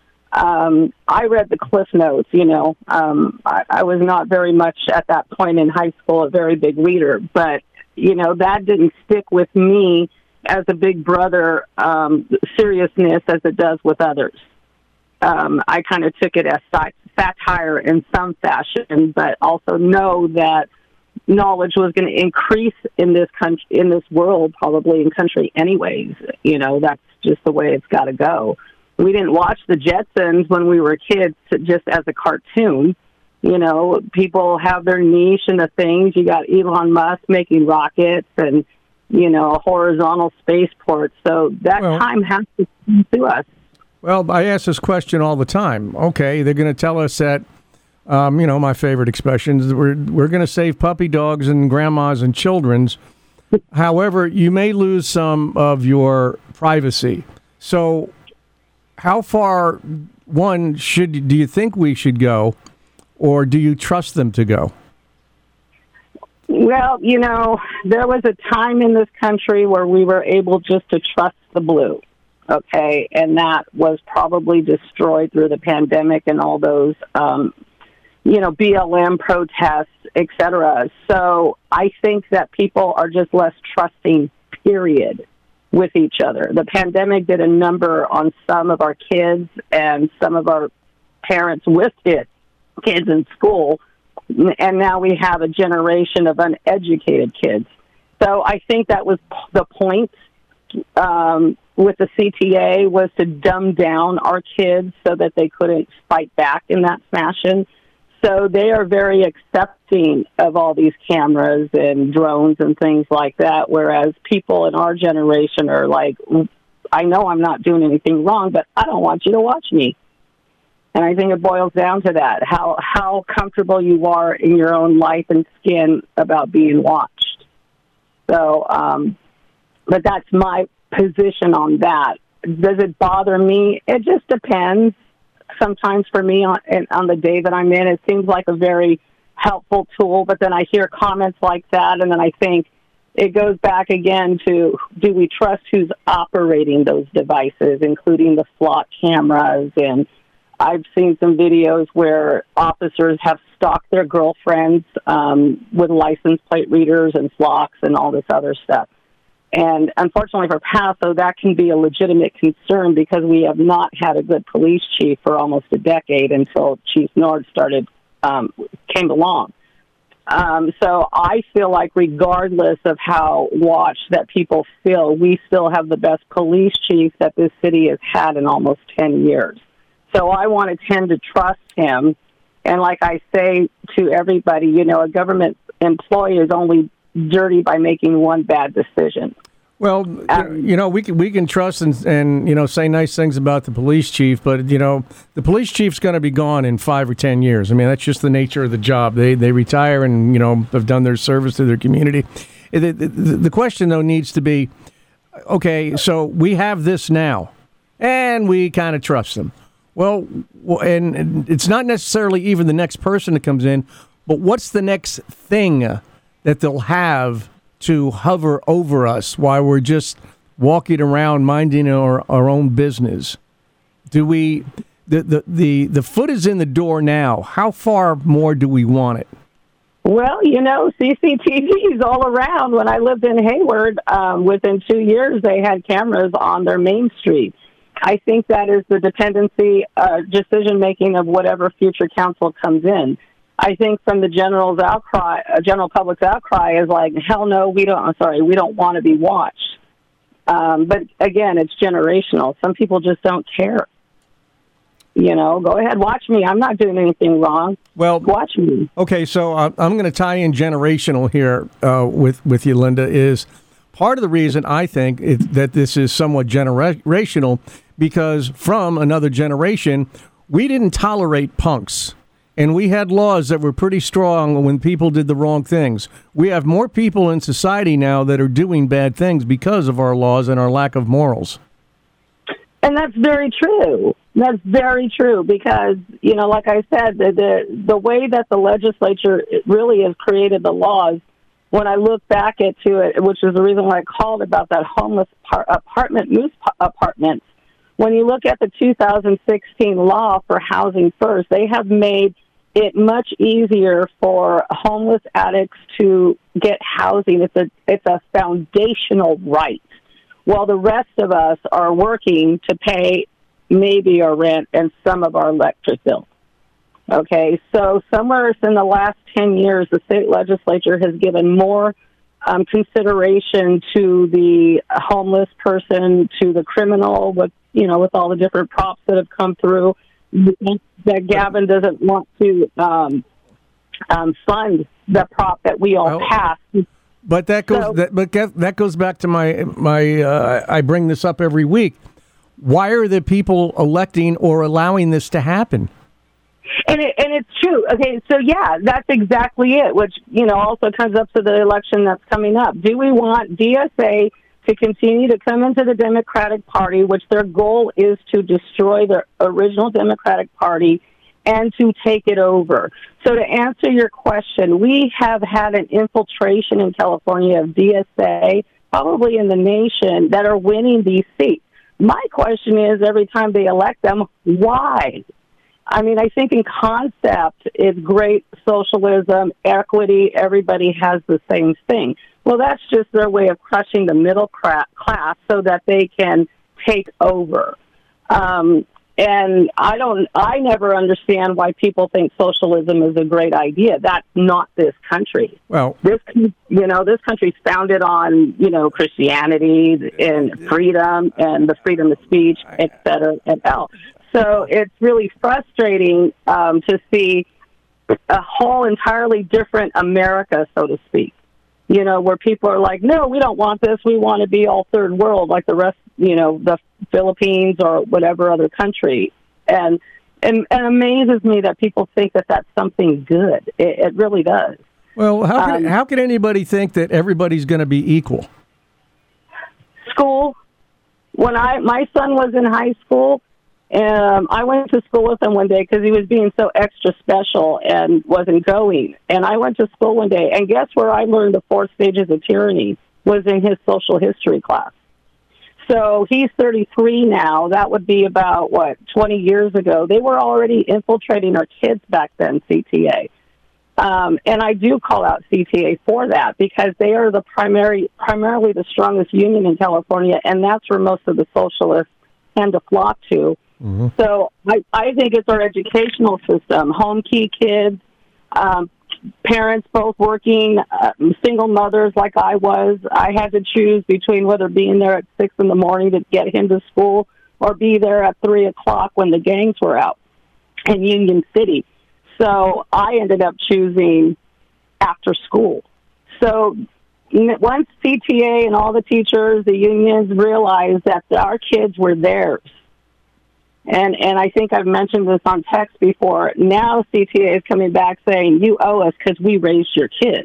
Um, I read the Cliff Notes, you know. Um, I, I was not very much at that point in high school a very big reader, but, you know, that didn't stick with me as a big brother um, seriousness as it does with others. Um, I kind of took it as sat- satire in some fashion, but also know that knowledge was going to increase in this country, in this world, probably in country anyways. You know, that's just the way it's got to go. We didn't watch the Jetsons when we were kids just as a cartoon. You know, people have their niche in the things. You got Elon Musk making rockets and, you know, horizontal spaceport. So that Well- time has to come to us. Well, I ask this question all the time. Okay, they're going to tell us that, um, you know, my favorite expressions, we're, we're going to save puppy dogs and grandmas and children's. However, you may lose some of your privacy. So how far, one, should do you think we should go, or do you trust them to go? Well, you know, there was a time in this country where we were able just to trust the blue, okay? And that was probably destroyed through the pandemic and all those, um, you know, B L M protests, et cetera. So I think that people are just less trusting, period, with each other. The pandemic did a number on some of our kids and some of our parents with it, kids in school. And now we have a generation of uneducated kids. So I think that was the point um, with the C T A, was to dumb down our kids so that they couldn't fight back in that fashion. So they are very accepting of all these cameras and drones and things like that, whereas people in our generation are like, I know I'm not doing anything wrong, but I don't want you to watch me. And I think it boils down to that, how how comfortable you are in your own life and skin about being watched. So, um, but that's my position on that. Does it bother me? It just depends. Sometimes for me on on the day that I'm in, it seems like a very helpful tool, but then I hear comments like that, and then I think it goes back again to, do we trust who's operating those devices, including the flock cameras? And I've seen some videos where officers have stalked their girlfriends um, with license plate readers and flocks and all this other stuff. And unfortunately for Paso, that can be a legitimate concern because we have not had a good police chief for almost a decade until Chief Nord started, um, came along. Um, so I feel like regardless of how watched that people feel, we still have the best police chief that this city has had in almost ten years. So I want to tend to trust him. And like I say to everybody, you know, a government employee is only dirty by making one bad decision. Well, um, you know, we can we can trust and, and, you know, say nice things about the police chief, but, you know, the police chief's going to be gone in five or ten years. I mean, that's just the nature of the job. They they retire and, you know, have done their service to their community. The, the, the question, though, needs to be, okay, so we have this now, and we kind of trust them. Well, and, and it's not necessarily even the next person that comes in, but what's the next thing that they'll have to hover over us while we're just walking around minding our, our own business? Do we, the, the, the, the foot is in the door now. How far more do we want it? Well, you know, C C T Vs all around. When I lived in Hayward, um, within two years, they had cameras on their main street. I think that is the dependency, uh, decision-making of whatever future council comes in. I think from the general's outcry, uh, general public's outcry is like, hell no, we don't, I'm sorry, we don't want to be watched. Um, but again, it's generational. Some people just don't care. You know, go ahead, watch me. I'm not doing anything wrong. Well, watch me. Okay, so uh, I'm going to tie in generational here uh, with, with you, Linda, is part of the reason I think it, that this is somewhat generational because from another generation, we didn't tolerate punks. And we had laws that were pretty strong when people did the wrong things. We have more people in society now that are doing bad things because of our laws and our lack of morals. And that's very true. That's very true because, you know, like I said, the the, the way that the legislature really has created the laws, when I look back at to it, which is the reason why I called about that homeless par- apartment, moose apartments, when you look at the two thousand sixteen law for Housing First, they have made it much easier for homeless addicts to get housing. It's a it's a foundational right, while the rest of us are working to pay maybe our rent and some of our electric bill. Okay, so somewhere in the last ten years, the state legislature has given more um, consideration to the homeless person, to the criminal, with you know, with all the different props that have come through. That Gavin doesn't want to um, um, fund the prop that we all well, passed. But that goes. So, that, but that goes back to my my. Uh, I bring this up every week. Why are the people electing or allowing this to happen? And it, and it's true. Okay, so yeah, that's exactly it. Which you know also comes up to the election that's coming up. Do we want D S A to continue to come into the Democratic Party, which their goal is to destroy the original Democratic Party and to take it over? So to answer your question, we have had an infiltration in California of D S A, probably in the nation, that are winning these seats. My question is, every time they elect them, why? I mean, I think in concept, it's great socialism, equity, everybody has the same thing. Well, that's just their way of crushing the middle class so that they can take over. Um, and I don't, I never understand why people think socialism is a great idea. That's not this country. Well, this, you know, this country's founded on, you know, Christianity and freedom and the freedom of speech, et cetera, et al. So it's really frustrating um, to see a whole entirely different America, so to speak. You know, where people are like, no, we don't want this. We want to be all third world like the rest, you know, the Philippines or whatever other country. And and it amazes me that people think that that's something good. It, it really does. Well, how can, um, how can anybody think that everybody's going to be equal? School, when I my son was in high school, um, I went to school with him one day because he was being so extra special and wasn't going. And I went to school one day, and guess where I learned the four stages of tyranny was in his social history class. So he's thirty-three now. That would be about, what, twenty years ago. They were already infiltrating our kids back then, C T A. Um, and I do call out C T A for that because they are the primary, primarily the strongest union in California, and that's where most of the socialists tend to flock to. Mm-hmm. So I, I think it's our educational system, home key kids, um, parents both working, uh, single mothers like I was. I had to choose between whether being there at six in the morning to get him to school or be there at three o'clock when the gangs were out in Union City. So I ended up choosing after school. So once C T A and all the teachers, the unions realized that our kids were theirs. And and I think I've mentioned this on text before. Now C T A is coming back saying, you owe us because we raised your kids.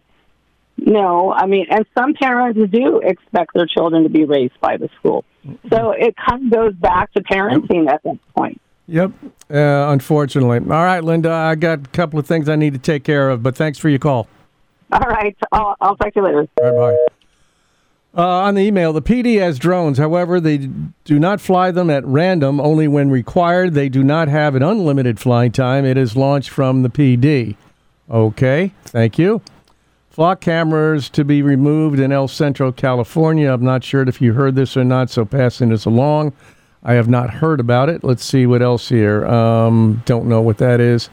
No, I mean, and some parents do expect their children to be raised by the school. So it kind of goes back to parenting at that point. Yep, uh, unfortunately. All right, Linda, I got a couple of things I need to take care of, but thanks for your call. All right, I'll, I'll talk to you later. All right, bye. Uh, on the email, the P D has drones. However, they do not fly them at random, only when required. They do not have an unlimited flying time. It is launched from the P D. Okay, thank you. Flock cameras to be removed in El Centro, California. I'm not sure if you heard this or not, so passing this along. I have not heard about it. Let's see what else here. Um, don't know what that is.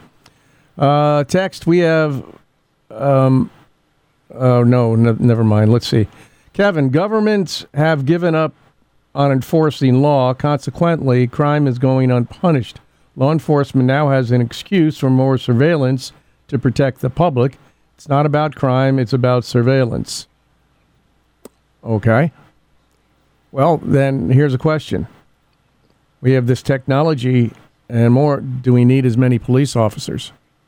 Uh, text, we have... Um, oh, no, n- never mind. Let's see. Kevin, governments have given up on enforcing law. Consequently, crime is going unpunished. Law enforcement now has an excuse for more surveillance to protect the public. It's not about crime. It's about surveillance. Okay. Well, then here's a question. We have this technology and more. Do we need as many police officers?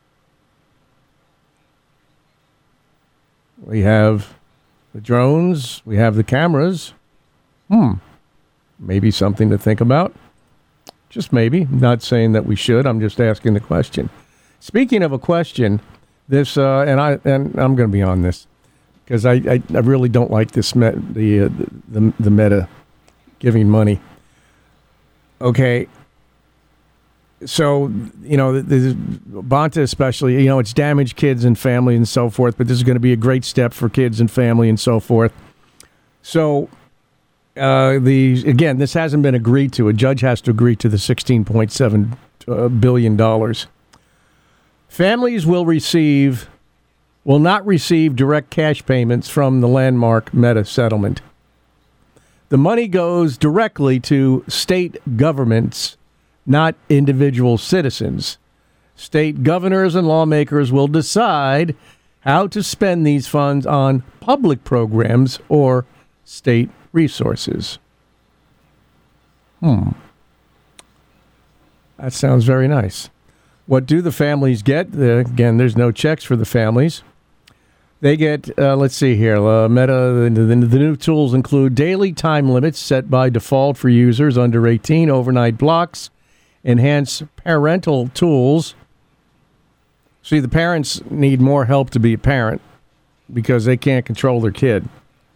We have the drones. We have the cameras. Hmm. Maybe something to think about. Just maybe. Not saying that we should. I'm just asking the question. Speaking of a question, this uh, and I and I'm going to be on this because I, I, I really don't like this met, the, uh, the the Meta giving money. Okay, so, you know, the, the Bonta especially, you know, it's damaged kids and family and so forth, but this is going to be a great step for kids and family and so forth. So, uh, the again, this hasn't been agreed to. A judge has to agree to the sixteen point seven billion dollars. Families will receive, will not receive direct cash payments from the landmark Meta settlement. The money goes directly to state governments, not individual citizens. State governors and lawmakers will decide how to spend these funds on public programs or state resources. Hmm. That sounds very nice. What do the families get? Uh, again, there's no checks for the families. They get, uh, let's see here, uh, Meta, the, the, the new tools include daily time limits set by default for users under eighteen, overnight blocks, enhanced parental tools. See, the parents need more help to be a parent because they can't control their kid.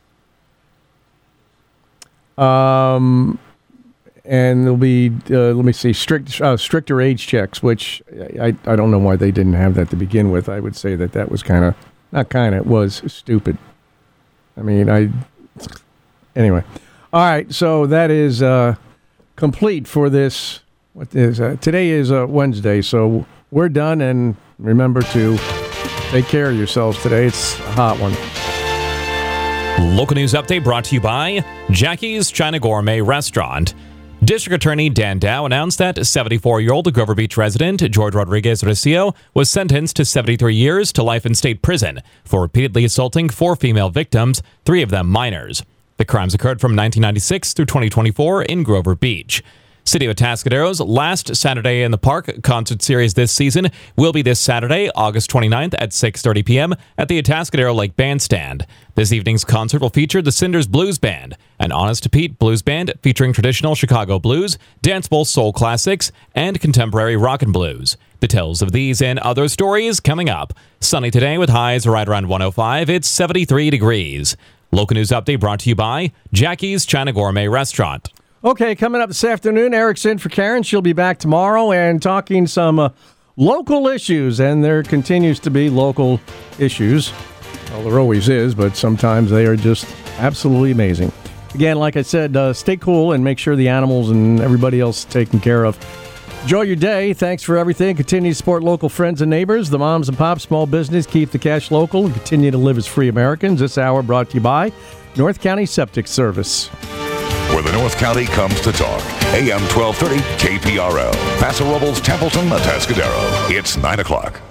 Um, and there'll be, uh, let me see, strict, uh, stricter age checks, which I, I don't know why they didn't have that to begin with. I would say that that was kind of, not kind of, it was stupid. I mean, I, anyway. All right, so that is uh, complete for this. What is uh, today is uh, Wednesday, so we're done, and remember to take care of yourselves today. It's a hot one. Local news update brought to you by Jackie's China Gourmet Restaurant. District Attorney Dan Dow announced that seventy-four-year-old Grover Beach resident George Rodriguez Recio was sentenced to seventy-three years to life in state prison for repeatedly assaulting four female victims, three of them minors. The crimes occurred from nineteen ninety-six through twenty twenty-four in Grover Beach. City of Atascadero's last Saturday in the Park concert series this season will be this Saturday, August twenty-ninth at six thirty p.m. at the Atascadero Lake Bandstand. This evening's concert will feature the Cinders Blues Band, an Honest to Pete blues band featuring traditional Chicago blues, danceable soul classics, and contemporary rock and blues. Details of these and other stories coming up. Sunny today with highs right around one oh five. It's seventy-three degrees. Local news update brought to you by Jackie's China Gourmet Restaurant. Okay, coming up this afternoon, Eric's in for Karen. She'll be back tomorrow and talking some uh, local issues, and there continues to be local issues. Well, there always is, but sometimes they are just absolutely amazing. Again, like I said, uh, stay cool and make sure the animals and everybody else is taken care of. Enjoy your day. Thanks for everything. Continue to support local friends and neighbors, the moms and pops, small business. Keep the cash local and continue to live as free Americans. This hour brought to you by North County Septic Service. Where the North County comes to talk. A M twelve thirty K P R L. Paso Robles, Templeton, Atascadero. It's nine o'clock.